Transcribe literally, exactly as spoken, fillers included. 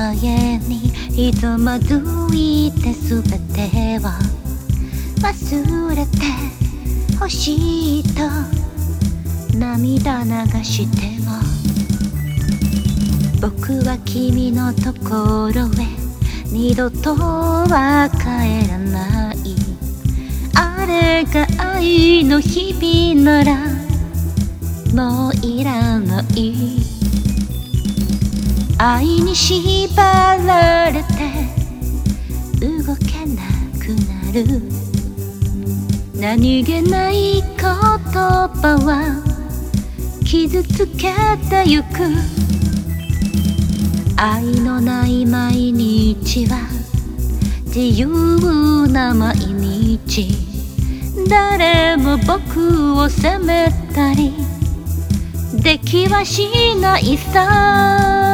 前にひざまずいて全てを忘れてほしいと涙流しても僕は君のところへ二度とは帰らない。あれが愛の日々ならもういらない。愛に縛られて動けなくなる。何気ない言葉は傷つけてゆく。愛のない毎日は自由な毎日。誰も僕を責めたりできはしないさ。